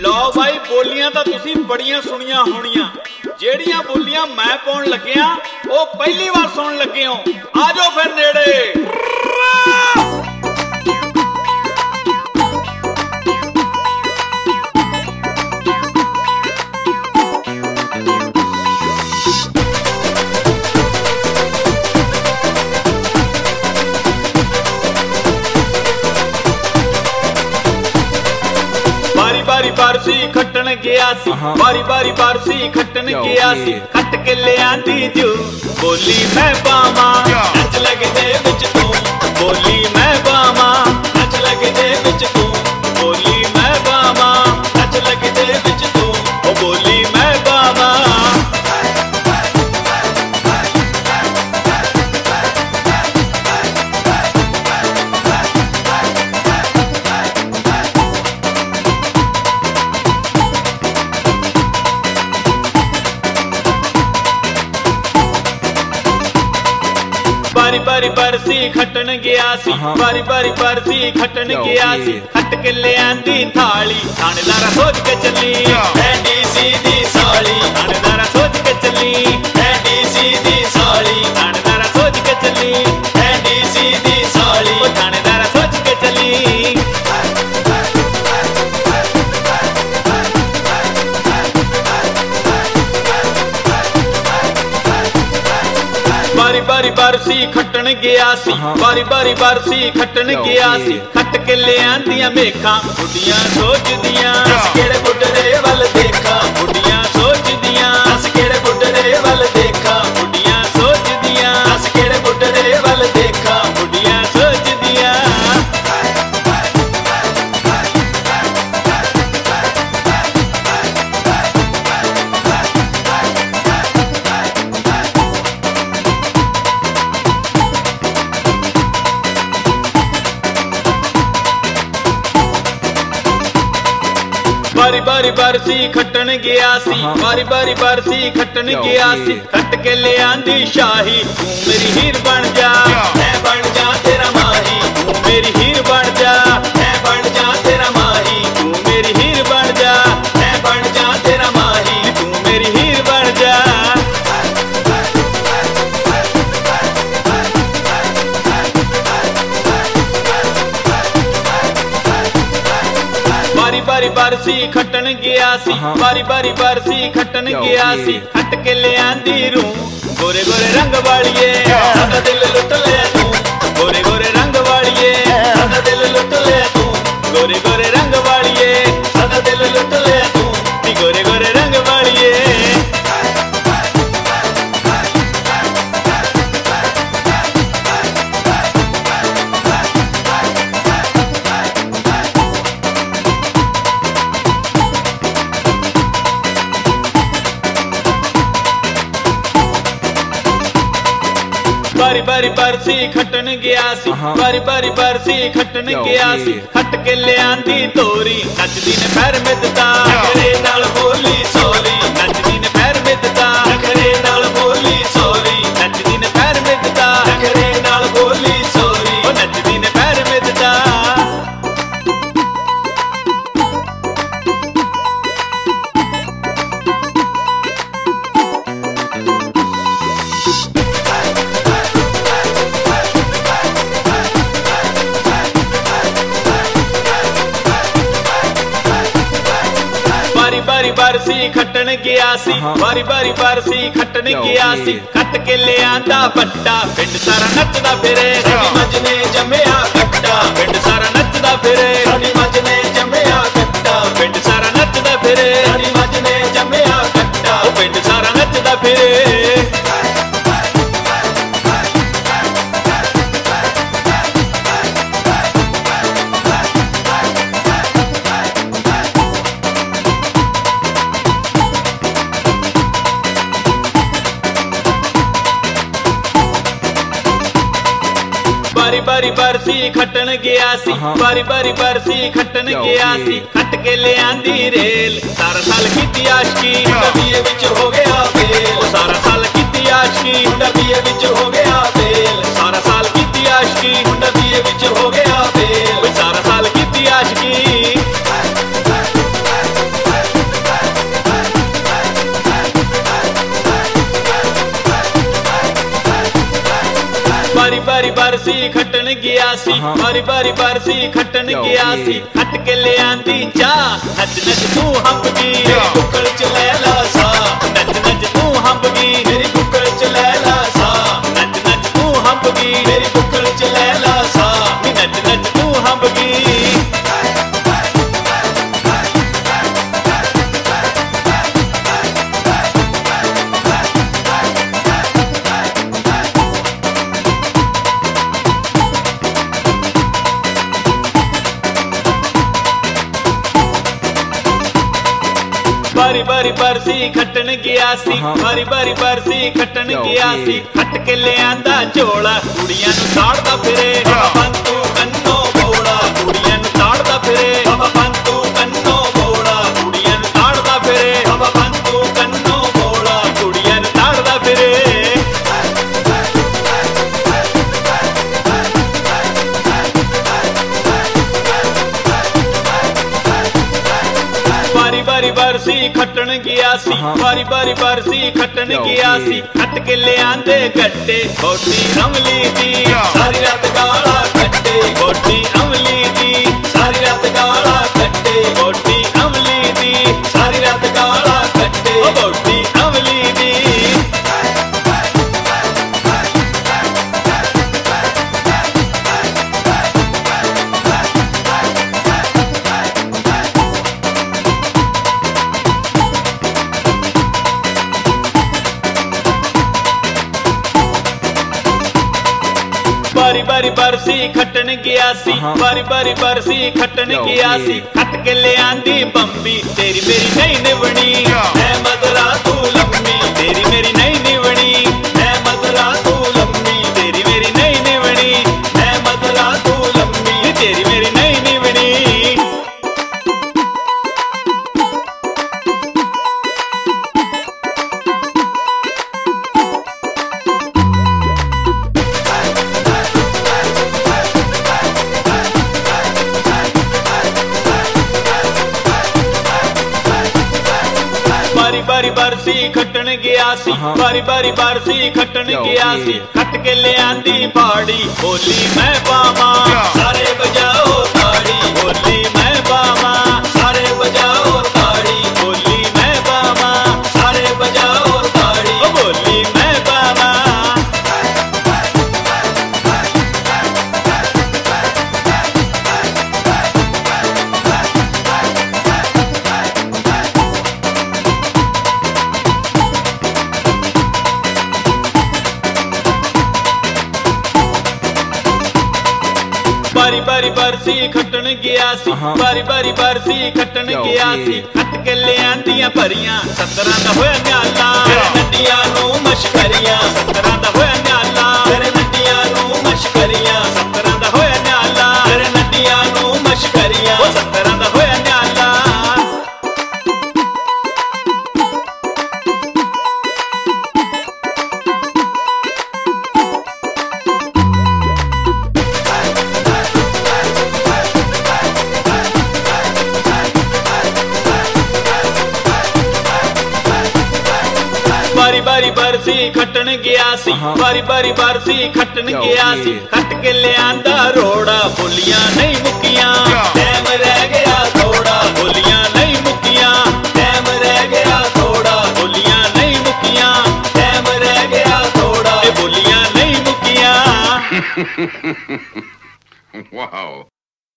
लो भाई बोलियां तो तुसी बड़ियां सुनिया होनियां, जेड़ियां बोलियां मैं पाउण लग्या वो पहली बार सुन लगे हो। आ जाओ फिर नेड़े। बारी बारसी खट्टन गया सी, बारी बारी बारसी खट्टन गया सी, खट के ले आंदी जू बोली मैं बामा नच लग दे विच तू, बोली मैं बामा नच लग दे विच तू, बोली मैं बामा नच लग दे विच तू, ओ बोली मैं बामा। बारी बारी बरसी खट्टन गया सी, बारी बारी बरसी खट्टन गया सी, खट के ले आंदी थाली, थानेदारा सोच के चली ऐडी सीधी साली, थानेदारा सोच के चली ऐडी सीधी साली, थानेदारा सोच के चली ऐडी सीधी साली, थानेदारा सोच के चली। बारी बारी बारसी खट्टन गया सी, बारी बारी बारसी खट्टन गया सी, खट के ले आंदियां मेखा बुढ़ियां सोचदियां अस केड़े बुढ़रे वल देखा, बुढ़ियां सोचदियां अस केड़े बुढ़रे वल देखा, बुढ़ियां सोचदियां अस केड़े बुढ़रे वल देखा, बुढ़ियां सोचदियां। बारी बारी बारसी खट्टन गया सी, बारी बारी बारसी खट्टन गया सी, खट के ले आंदी शाही तू मेरी हीर बन जा मैं बन जा तेरा माही, तू मेरी हीर बन जा मैं बन जा तेरा माही, तू मेरी हीर बन जा मैं बन जा तेरा माही, तू मेरी हीर बन जा। बारी बारी बारसी खट्टन गया सी, बारी बारी बारसी खट्टन गया सी, खट के ले आंदी रू गोरे गोरे रंग वालिए सादा दिल लुट ले तू, गोरे गोरे रंग वालिए सादा दिल लुट ले तू, गोरे गोरे रंग वालिए सादा दिल लुट ले तू, गोरे गोरे रंग वालिए। बारी बारी बारसी खट्टन गया सी, बारी बारी बारसी खट्टन गया सी, खट के ले आंदी तोरी नचदी ने पैर मिददा नखरे नाल बोली सोली, नचदी ने पैर मिददा नखरे नाल बोली सोली, नचदी ने पैर मिददा नखरे नाल बोली सोली, ओ नचदी ने पैर मिददा। बारी बारसी खट्टन गया सी, बारी बारी बारसी खट्टन गया सी, खट के ले आंदा बट्टा पिंड सारा नचदा फिरे साडी मज ने जम्मिया कट्टा, पिंड सारा नचदा फिरे साडी मज ने जम्मिया कट्टा, पिंड सारा नचदा फिरे साडी मज ने जम्मिया कट्टा, पिंड सारा नचदा फिरे। बारी बारी बारसी खट्टन गया सी, बारी बारी बारसी खट्टन गया सी, खट के ले आंदी रेल सारा साल कीती आशकी डबीए विच हो गया फेल, सारा साल कीती आशकी डबीए विच हो गया फेल, सारा साल कीती आशकी डबीए विच हो गया फेल, सारा साल कीती आशकी। बारी बरसी खटन गया सी, बारी बारी बरसी खटन गया सी। खट के ले आंदी चाह, नच नच तू हंबगी मेरी बुक्कड़ च लैला सा, नच नच तू हंबगी मेरी बुक्कड़ च लैला सा, नच नच तू हंबगी मेरी बुक्कड़ च लैला सा, नच नच तू हंबगी। बारी बारी बरसी खटन गया सी, बारी बारी बरसी खटन गया सी। खट के ले आंदा झोला, कुड़ियां नू ताड़दा फिरे पंतू कन्नो बोला, कुड़ियां नू ताड़दा फिरे पंतू कन्नो बोला, कुड़ियां नू ताड़दा फिरे पंतू कन्नो बोला, कुड़ियां नू ताड़दा फिरे। बारी बारी बरसी खटन गया सी, बारी बारी बरसी खटन गया सी। खट के ले आंदे गट्टे गोटी अमली दी, सारी रात गाला कट्टे गोटी अमली दी, सारी रात गाला कट्टे गोटी अमली दी, सारी रात गाला कट्टे गोटी अमली दी। बारी बारी बरसी खटन गया सी, बारी बारी बरसी खटन गया सी। खट के ले आंदी बम्बी तेरी मेरी नहीं निवणी, मैं मदरा तू लम्मी तेरी मेरी नहीं निवणी, मैं मदरा तू लम्मी तेरी मेरी नहीं निवणी, मैं मदरा तू लम्मी तेरी मेरी नहीं निवणी। बारी बारी बरसी खटन गया सी, बारी बारी बरसी खटन गया सी। खट के ले आंदी पाड़ी बोली मैं बामा, सारे बजाओ ताड़ी बोली मैं बामा, सारे बजाओ ताड़ी बोली मैं बामा, सारे बजाओ ताड़ी बोली मैं बामा। बारी बारी बरसी खटन गया सी, बारी बारी बरसी खटन गया सी। खट के ले आंदियां परियां, 17 दा होया न्याला तेरे नदियां नू मशकरियां, 17 दा होया न्याला तेरे नदियां नू मशकरियां, 17 दा होया न्याला तेरे नदियां नू मशकरियां, 17 दा होया न्याला। बारी बारी बरसी खटन गया सी, बारी बारी बरसी खटन गया सी। खट के ले आंदा रोड़ा बोलियां नहीं मुकियां, टाइम रह गया थोड़ा बोलियां नहीं मुकियां, टाइम रह गया थोड़ा बोलियां नहीं मुकियां, टाइम रह गया थोड़ा बोलियां नहीं मुकियां। Wow.